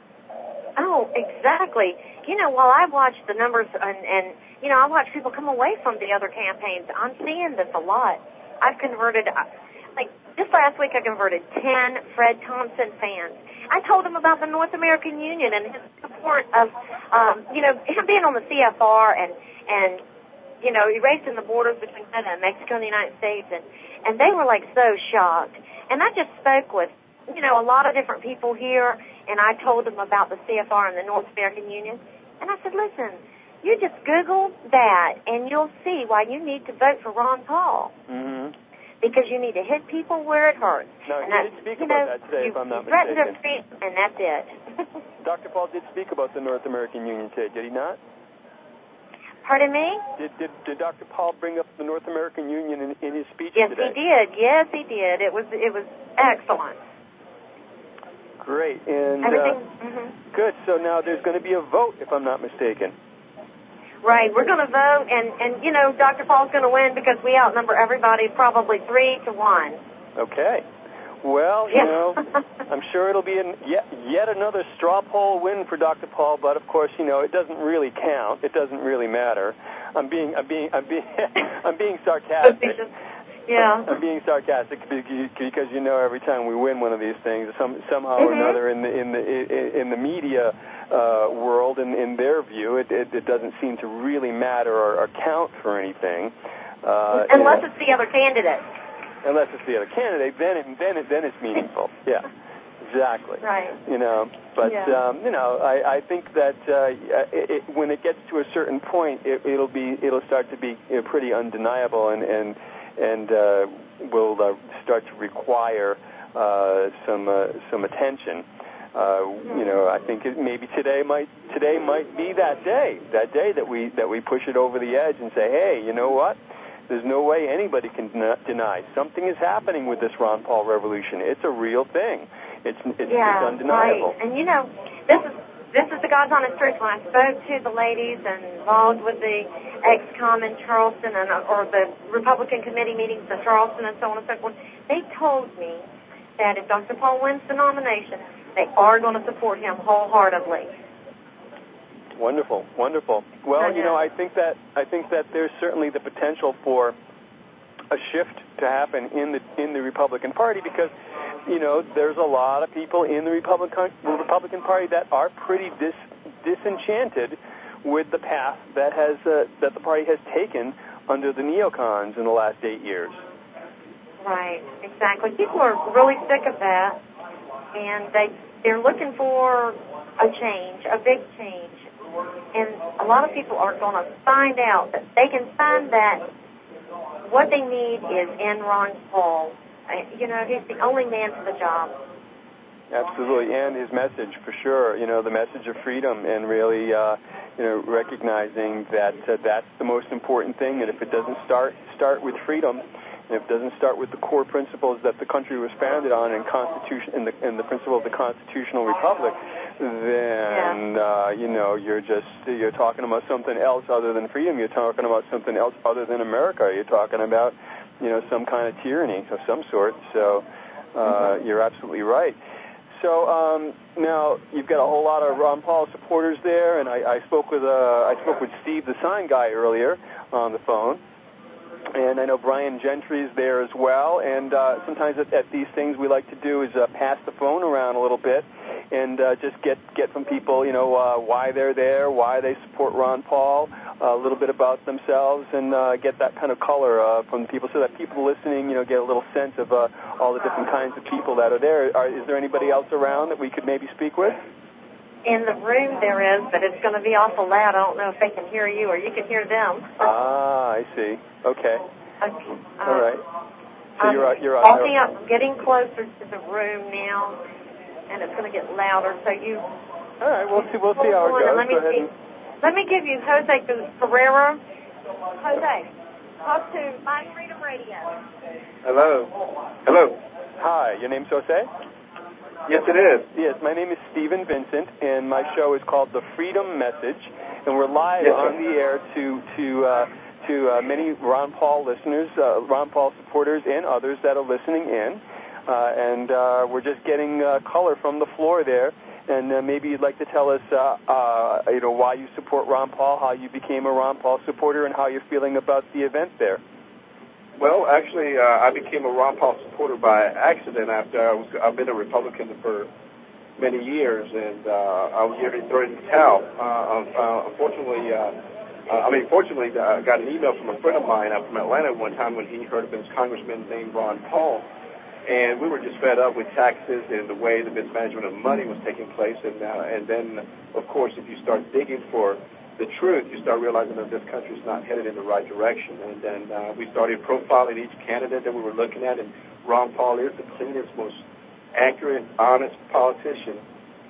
Oh, exactly. You know, while I watch the numbers, and, and you know, I watch people come away from the other campaigns, I'm seeing this a lot. I've converted, like, just last week I converted ten Fred Thompson fans. I told him about the North American Union and his support of, um, you know, him being on the C F R and, and you know, erasing the borders between Canada and Mexico and the United States. And, and they were, like, so shocked. And I just spoke with, you know, a lot of different people here, and I told them about the C F R and the North American Union. And I said, listen, you just Google that, and you'll see why you need to vote for Ron Paul. Mm-hmm. Because you need to hit people where it hurts. No, and he did speak you about know, that today, you, if I'm not you threaten mistaken. their freedom, and that's it. Doctor Paul did speak about the North American Union today, did he not? Pardon me? Did, did, did Doctor Paul bring up the North American Union in, in his speech yes, today? Yes, he did. Yes, he did. It was it was excellent. Great. And Everything. Uh, mm-hmm. Good. So now there's going to be a vote, if I'm not mistaken. Right. We're going to vote, and, and, you know, Doctor Paul's going to win because we outnumber everybody probably three to one. Okay. Well, you know, I'm sure it'll be an, yet, yet another straw poll win for Doctor Paul, but of course, you know, it doesn't really count. It doesn't really matter. I'm being, I'm being, I'm being, I'm being sarcastic. Yeah. I'm being sarcastic because, you know, every time we win one of these things, some, somehow mm-hmm. or another in the in the in the media uh, world, in, in their view, it, it, it doesn't seem to really matter or, or count for anything. Uh, unless and, it's the other candidate. Unless it's the other candidate, then it, then it, then it's meaningful. Yeah, exactly. Right. You know, but yeah. um, you know, I, I think that uh, it, it, when it gets to a certain point, it, it'll be it'll start to be you know, pretty undeniable, and and and uh, will uh, start to require uh, some uh, some attention. Uh, you know, I think it, maybe today might today might be that day, that day that we that we push it over the edge and say, hey, you know what? There's no way anybody can deny something is happening with this Ron Paul revolution. It's a real thing. It's it's, yeah, it's undeniable. Right. And you know, this is this is the God's honest truth. When I spoke to the ladies and involved with the ex-com in Charleston and or the Republican committee meetings in Charleston and so on and so forth, they told me that if Doctor Paul wins the nomination, they are going to support him wholeheartedly. Wonderful, wonderful. Well, you know, I think that I think that there's certainly the potential for a shift to happen in the in the Republican Party because, you know, there's a lot of people in the Republican Republican Party that are pretty dis, disenchanted with the path that has uh, that the party has taken under the neocons in the last eight years. Right, exactly. People are really sick of that, and they they're looking for a change, a big change. And a lot of people are going to find out that they can find that what they need is in Ron Paul. You know, he's the only man for the job. Absolutely, and his message, for sure, you know, the message of freedom and really, uh, you know, recognizing that uh, that's the most important thing, and if it doesn't start start with freedom, and if it doesn't start with the core principles that the country was founded on and constitution and the, and the principle of the constitutional republic, then, uh, you know, you're just, you're talking about something else other than freedom. You're talking about something else other than America. You're talking about, you know, some kind of tyranny of some sort. So uh, mm-hmm. you're absolutely right. So um, now you've got a whole lot of Ron Paul supporters there, and I, I spoke with uh, I spoke with Steve, the sign guy, earlier on the phone. And I know Brian Gentry is there as well. And uh, sometimes at, at these things we like to do is uh, pass the phone around a little bit and uh, just get, get from people, you know, uh, why they're there, why they support Ron Paul, uh, a little bit about themselves, and uh, get that kind of color uh, from people so that people listening, you know, get a little sense of uh, all the different kinds of people that are there. Are, is there anybody else around that we could maybe speak with? In the room there is, but it's going to be awful loud. I don't know if they can hear you or you can hear them. Ah, I see. Okay. Okay. Uh, All right. So I'm you're you're walking up, getting closer to the room now, and it's going to get louder. So you. All right. We'll see. We'll see how it goes. Let me Go ahead. see. And... Let me give you Jose Ferreira. Jose, talk to My Freedom Radio. Hello. Hello. Hi. Your name's Jose? Yes, it is. Yes, my name is Stephen Vincent, and my show is called The Freedom Message, and we're live yes, on the air to to uh, to uh, many Ron Paul listeners, uh, Ron Paul supporters, and others that are listening in, uh, and uh, we're just getting uh, color from the floor there, and uh, maybe you'd like to tell us, uh, uh, you know, why you support Ron Paul, how you became a Ron Paul supporter, and how you're feeling about the event there. Well, actually, uh, I became a Ron Paul supporter by accident after I was, I've been a Republican for many years, and uh, I was ready to throw in the towel. Uh, uh, unfortunately, uh, uh, I mean, fortunately, I got an email from a friend of mine up from Atlanta one time when he heard of this congressman named Ron Paul, and we were just fed up with taxes and the way the mismanagement of money was taking place, and uh, and then, of course, if you start digging for the truth, you start realizing that this country is not headed in the right direction. And then uh, we started profiling each candidate that we were looking at, and Ron Paul is the cleanest, most accurate, honest politician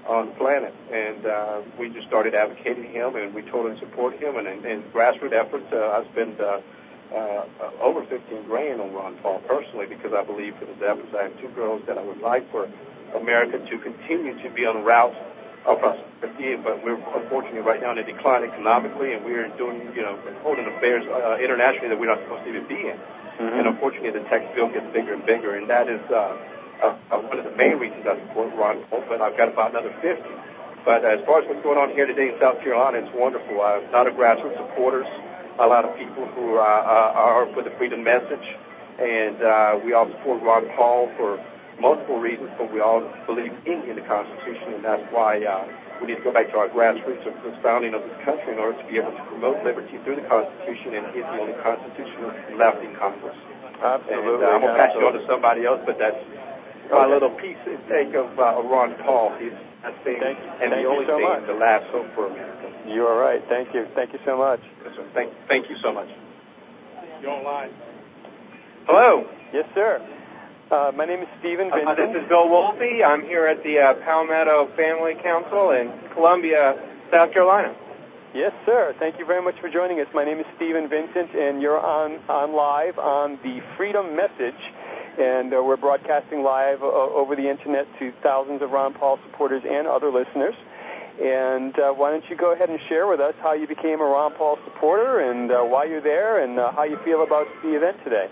on the planet. And uh, we just started advocating him, and we totally support him. And in, in grassroots efforts, uh, I spend uh, uh, over fifteen grand on Ron Paul personally, because I believe for the efforts. I have two girls that I would like for America to continue to be on the route of prosperity, but we're unfortunately right now in a decline economically, and we're doing, you know, holding affairs uh, internationally that we're not supposed to even be in. Mm-hmm. And unfortunately, the tax bill gets bigger and bigger, and that is uh, uh, one of the main reasons I support Ron Paul. But I've got about another fifty. But as far as what's going on here today in South Carolina, it's wonderful. Uh, a lot of grassroots supporters, a lot of people who uh, uh, are for the freedom message, and uh, we all support Ron Paul for multiple reasons, but we all believe in, in the Constitution, and that's why uh, we need to go back to our grassroots of the founding of this country in order to be able to promote liberty through the Constitution, and it's the only constitutional left in Congress. Absolutely. And, uh, I'm going to pass you on to somebody else, but that's my okay. little piece and take of uh, Ron Paul. He's that thing, thank, and thank the only so thing, much. the last hope for America. You are right. Thank you. Thank you so much. Yes, sir. Thank, thank you so much. You're online. Hello. Yes, sir. Uh, my name is Stephen Vincent. Uh, this is Bill Wolfe. I'm here at the uh, Palmetto Family Council in Columbia, South Carolina. Yes, sir. Thank you very much for joining us. My name is Stephen Vincent, and you're on, on live on the Freedom Message, and uh, we're broadcasting live uh, over the Internet to thousands of Ron Paul supporters and other listeners. And uh, why don't you go ahead and share with us how you became a Ron Paul supporter, and uh, why you're there, and uh, how you feel about the event today.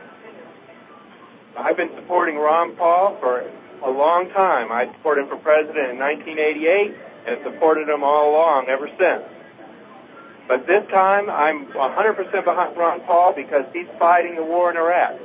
I've been supporting Ron Paul for a long time. I supported him for president in nineteen eighty-eight and supported him all along ever since. But this time, I'm one hundred percent behind Ron Paul because he's fighting the war in Iraq.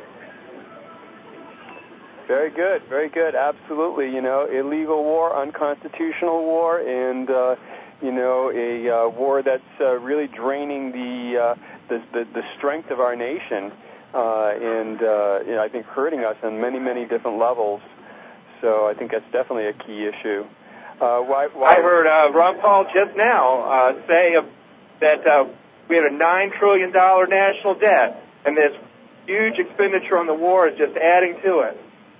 Very good, very good. Absolutely. You know, illegal war, unconstitutional war, and, uh, you know, a uh, war that's uh, really draining the, uh, the, the, the strength of our nation. Uh, and, uh, you know, I think hurting us on many, many different levels. So I think that's definitely a key issue. Uh, why, why I heard uh, Ron Paul just now uh, say uh, that uh, we had a nine trillion dollars national debt, and this huge expenditure on the war is just adding to it.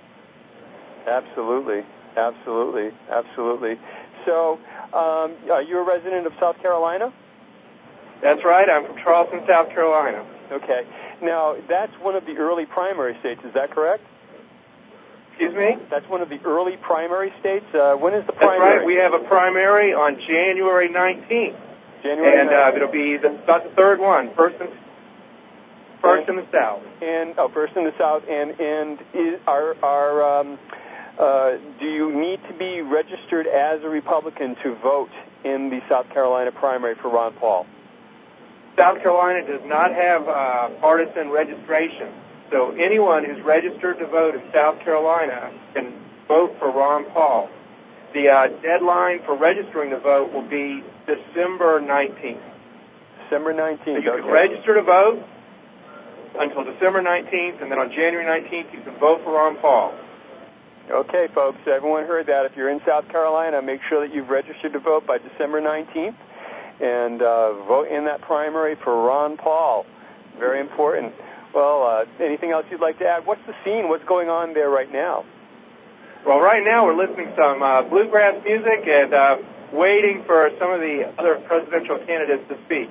Absolutely, absolutely, absolutely. So um, are you a resident of South Carolina? That's right. I'm from Charleston, South Carolina. Okay. Now, that's one of the early primary states, is that correct? Excuse me? That's one of the early primary states? Uh, when is the primary? That's right. We have a primary on January nineteenth. January and uh, it'll be the, about the third one, first in, first in the South. And oh, first in the South. And, and is, are, are, um, uh, do you need to be registered as a Republican to vote in the South Carolina primary for Ron Paul? South Carolina does not have uh, partisan registration, so anyone who's registered to vote in South Carolina can vote for Ron Paul. The uh, deadline for registering to vote will be December nineteenth. December nineteenth, so you okay. can register to vote until December nineteenth, and then on January nineteenth you can vote for Ron Paul. Okay, folks, everyone heard that. If you're in South Carolina, make sure that you've registered to vote by December nineteenth. And uh, vote in that primary for Ron Paul. Very important. Well, uh, anything else you'd like to add? What's the scene? What's going on there right now? Well, right now we're listening to some uh, bluegrass music and uh, waiting for some of the other presidential candidates to speak.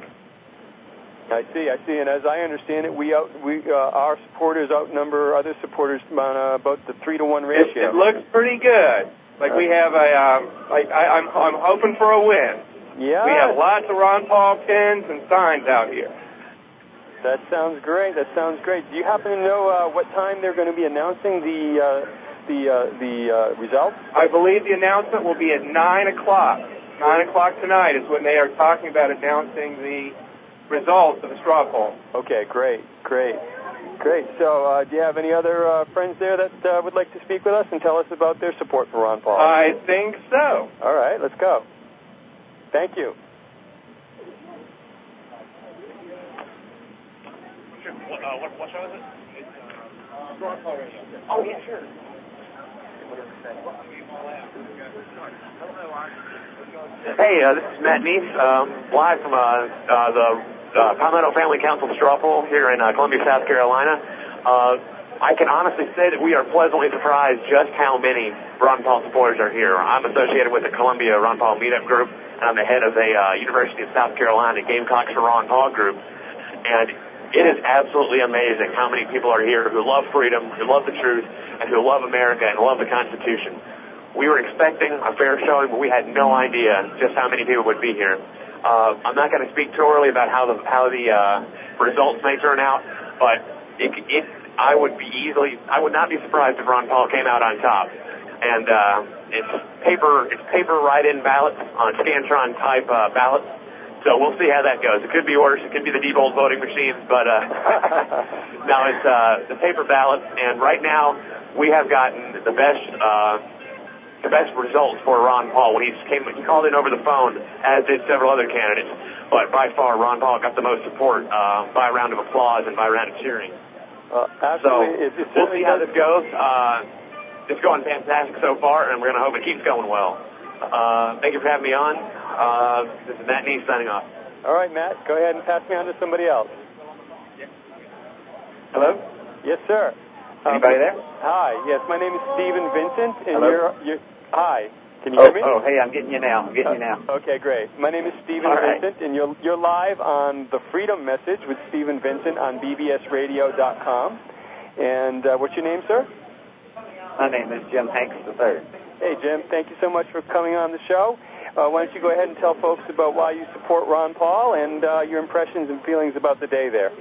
I see, I see. And as I understand it, we out, we uh, our supporters outnumber other supporters on uh, about the three to one ratio. It, it looks pretty good. Like uh, we have a, um, like I, I'm, I'm hoping for a win. Yeah. We have lots of Ron Paul pins and signs out here. That sounds great. That sounds great. Do you happen to know uh, what time they're going to be announcing the uh, the uh, the uh, results? I believe the announcement will be at nine o'clock. Nine o'clock tonight is when they are talking about announcing the results of the straw poll. Okay, great, great, great. So, uh, do you have any other uh, friends there that uh, would like to speak with us and tell us about their support for Ron Paul? I think so. All right, let's go. Thank you. Uh, what, what show is it? It's uh, Straw Poll Radio. Oh, yeah, sure. Hey, uh, this is Matt Neese, um, live from uh, uh, the uh, Palmetto Family Council Straw Poll here in uh, Columbia, South Carolina. Uh, I can honestly say that we are pleasantly surprised just how many Ron Paul supporters are here. I'm associated with the Columbia Ron Paul Meetup Group, and I'm the head of the uh, University of South Carolina Gamecocks for Ron Paul group. And it is absolutely amazing how many people are here who love freedom, who love the truth, and who love America and love the Constitution. We were expecting a fair showing, but we had no idea just how many people would be here. Uh, I'm not going to speak too early about how the how the uh, results may turn out, but it, it I would be easily I would not be surprised if Ron Paul came out on top. And uh, it's paper it's paper write-in ballots on Scantron type uh, ballots. So we'll see how that goes. It could be worse. It could be the Diebold voting machines, but uh, no, it's uh, the paper ballots. And right now, we have gotten the best uh, the best results for Ron Paul when he came. He called in over the phone, as did several other candidates. But by far, Ron Paul got the most support uh, by a round of applause and by a round of cheering. Uh, absolutely. So it, it we'll see how this goes. Uh, it's going fantastic so far, and we're going to hope it keeps going well. Uh, thank you for having me on. Uh, this is Matt Neese signing off. All right, Matt, go ahead and pass me on to somebody else. Hello? Yes, sir. Anybody um, there? Hi, yes, my name is Stephen Vincent, and Hello? you're, you're, hi, can you oh, hear me? Oh, hey, I'm getting you now. I'm getting uh, you now. Okay, great. My name is Stephen All right. Vincent, and you're, you're live on The Freedom Message with Stephen Vincent on B B S radio dot com. And uh, what's your name, sir? My name is Jim Hanks the third. Hey, Jim, thank you so much for coming on the show. Uh, why don't you go ahead and tell folks about why you support Ron Paul and uh, your impressions and feelings about the day there.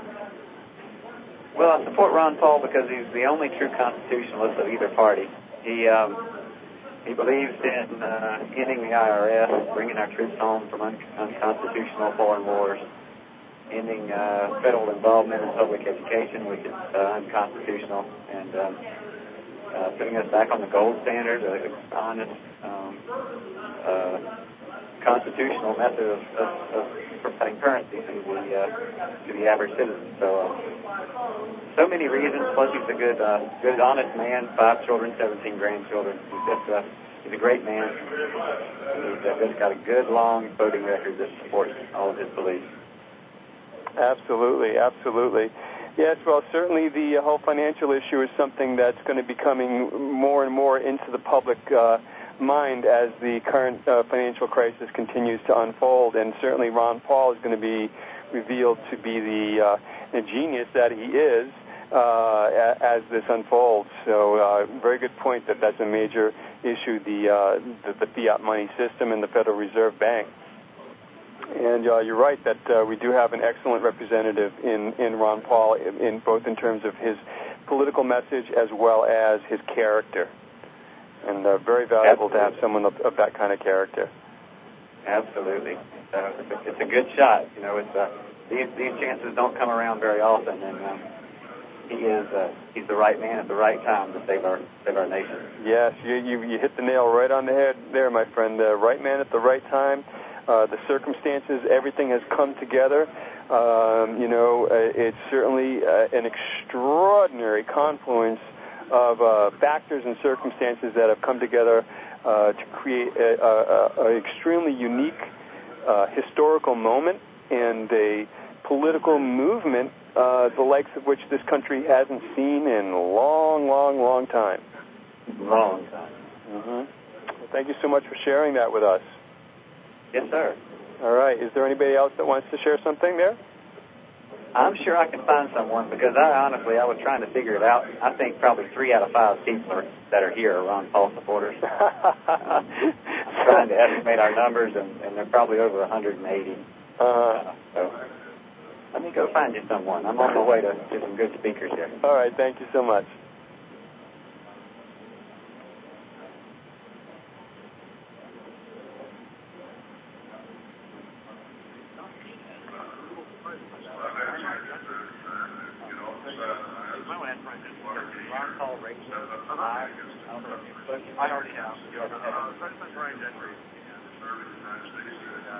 Well, I support Ron Paul because he's the only true constitutionalist of either party. He um, he believes in uh, ending the I R S, bringing our troops home from un- unconstitutional foreign wars, ending uh, federal involvement in public education, which is uh, unconstitutional, and um, uh, putting us back on the gold standard, uh, honest, um, uh, constitutional method of, of, of providing currency to the uh, to the average citizen. So, uh, so many reasons. Plus, he's a good, uh, good, honest man. Five children, seventeen grandchildren. He's just uh, he's a great man. He's uh, just got a good, long voting record that supports all of his beliefs. Absolutely, absolutely. Yes, well, certainly the whole financial issue is something that's going to be coming more and more into the public uh, mind as the current uh, financial crisis continues to unfold, and certainly Ron Paul is going to be revealed to be the, uh, the genius that he is uh, as this unfolds. So, uh, very good point that that's a major issue, the, uh, the, the fiat money system and the Federal Reserve Bank. And uh, you're right that uh, we do have an excellent representative in, in Ron Paul, in, in both in terms of his political message as well as his character. And uh, very valuable Absolutely. to have someone of, of that kind of character. Absolutely. Uh, it's, a, it's a good shot. You know, it's uh, these these chances don't come around very often, and um, he is uh, he's the right man at the right time to save our save our nation. Yes, you you, you hit the nail right on the head there, my friend. The right man at the right time. Uh, the circumstances, everything has come together. Um, you know, uh, it's certainly uh, an extraordinary confluence of uh, factors and circumstances that have come together uh, to create an extremely unique uh, historical moment and a political movement, uh, the likes of which this country hasn't seen in a long, long, long time. Long time. Mm-hmm. Well, thank you so much for sharing that with us. Yes, sir. All right. Is there anybody else that wants to share something there? I'm sure I can find someone because I honestly, I was trying to figure it out. I think probably three out of five people are, that are here are Ron Paul supporters. I'm trying to estimate our numbers, and, and they're probably over one hundred eighty. Uh-huh. Uh, so let me go find you someone. I'm on my way to get some good speakers here. All right. Thank you so much. I already have. You already have. President Brian Denry served in the United States.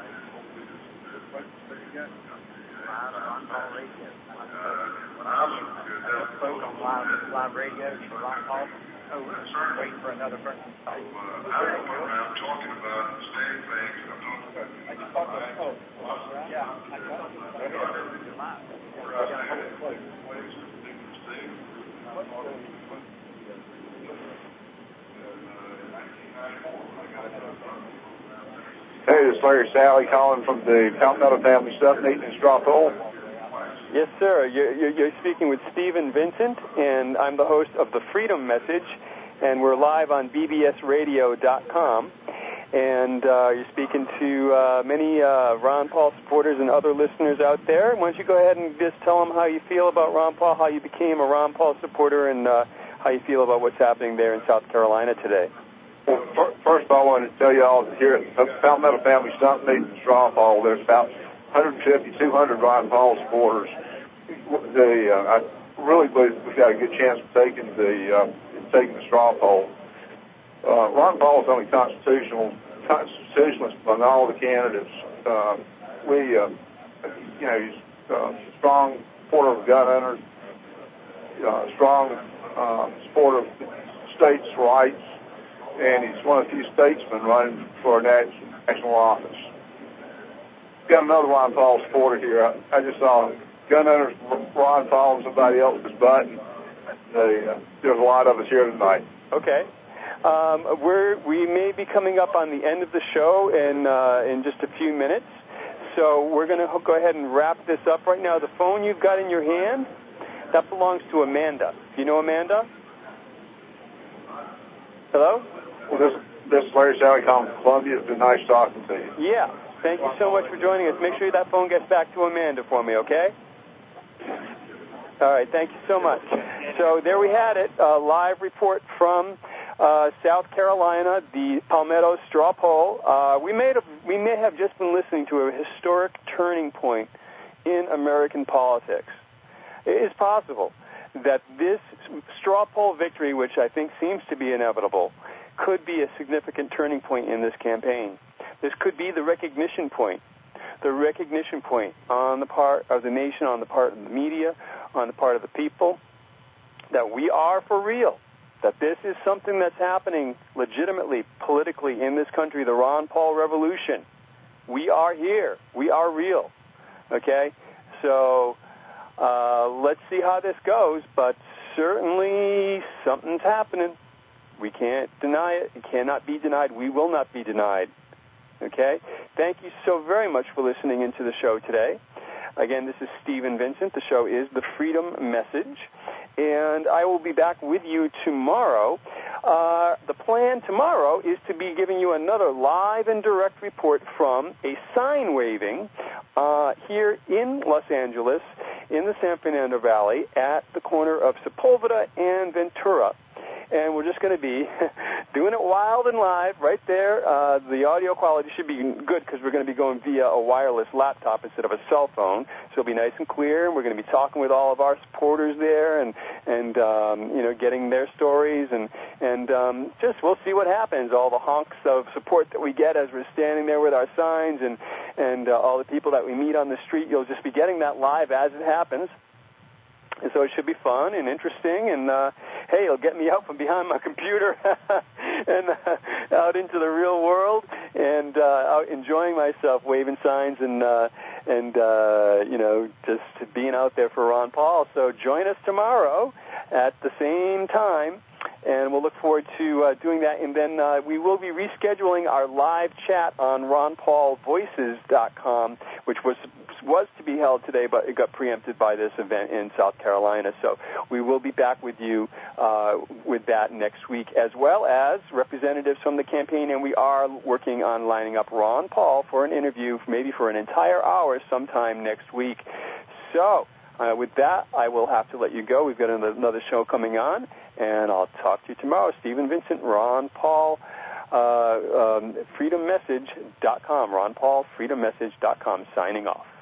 What you got? Ron Paul radio. When I spoke on live, live radio for Ron Paul. Oh, really? Sorry. Waiting for another person to talk. So, uh, I don't go around talking about the same things that I'm talking about. I just talked about, oh, yeah, I got it. Go ahead. Live. What is the difference thing? Hey, this is Larry Sally calling from the Palmetto Family Stuff Meeting in Straw Poll. Yes, sir. You're, you're speaking with Stephen Vincent, and I'm the host of The Freedom Message, and we're live on B B S radio dot com. And uh, you're speaking to uh, many uh, Ron Paul supporters and other listeners out there. Why don't you go ahead and just tell them how you feel about Ron Paul, how you became a Ron Paul supporter, and uh, how you feel about what's happening there in South Carolina today. Well, first of all, I wanted to tell you all that here at the Palmetto Family Stuff Meeting in Straw Poll, there's about one fifty, two hundred Ron Paul supporters. The, uh, I really believe we've got a good chance of taking the uh, taking the straw poll. Uh, Ron Paul is only constitutional constitutionalist among all the candidates. Uh, we, uh, you know, he's uh, a strong supporter of gun owners, uh, strong uh, supporter of states' rights, and he's one of the few statesmen running for national, national office. Got another Ron Paul supporter here. I, I just saw gun owners Ron Paul and somebody else's butt. And they, uh, there's a lot of us here tonight. Okay. Um, we're, we may be coming up on the end of the show in, uh, in just a few minutes, so we're going to go ahead and wrap this up right now. The phone you've got in your hand, that belongs to Amanda. Do you know Amanda? Hello? Well, this, this is Larry Sally calling from Columbia. It's been nice talking to you. Yeah. Thank you so much for joining us. Make sure that phone gets back to Amanda for me, okay? All right. Thank you so much. So there we had it, a live report from uh, South Carolina, the Palmetto straw poll. Uh, we, may have, we may have just been listening to a historic turning point in American politics. It is possible that this straw poll victory, which I think seems to be inevitable, could be a significant turning point in this campaign. This could be the recognition point, the recognition point on the part of the nation, on the part of the media, on the part of the people, that we are for real, that this is something that's happening legitimately, politically in this country, the Ron Paul revolution. We are here. We are real. Okay? So uh, let's see how this goes, but certainly something's happening. We can't deny it. It cannot be denied. We will not be denied. Okay? Thank you so very much for listening into the show today. Again, this is Stephen Vincent. The show is The Freedom Message, and I will be back with you tomorrow. Uh, the plan tomorrow is to be giving you another live and direct report from a sign waving uh, here in Los Angeles, in the San Fernando Valley, at the corner of Sepulveda and Ventura. And we're just going to be doing it wild and live right there. Uh, the audio quality should be good because we're going to be going via a wireless laptop instead of a cell phone. So it'll be nice and clear. And we're going to be talking with all of our supporters there and, and um, you know, getting their stories. And, and um, just we'll see what happens. All the honks of support that we get as we're standing there with our signs and, and uh, all the people that we meet on the street, you'll just be getting that live as it happens. And so it should be fun and interesting, and uh, hey, it'll get me out from behind my computer and uh, out into the real world, and uh, out enjoying myself, waving signs, and uh, and uh, you know, just being out there for Ron Paul. So join us tomorrow at the same time, and we'll look forward to uh, doing that. And then uh, we will be rescheduling our live chat on ron paul voices dot com, which was was to be held today, but it got preempted by this event in South Carolina. So we will be back with you uh, with that next week, as well as representatives from the campaign, and we are working on lining up Ron Paul for an interview, maybe for an entire hour sometime next week. So uh, with that, I will have to let you go. We've got another show coming on, and I'll talk to you tomorrow. Stephen Vincent, Ron Paul, uh, um, freedom message dot com, ron paul freedom message dot com, signing off.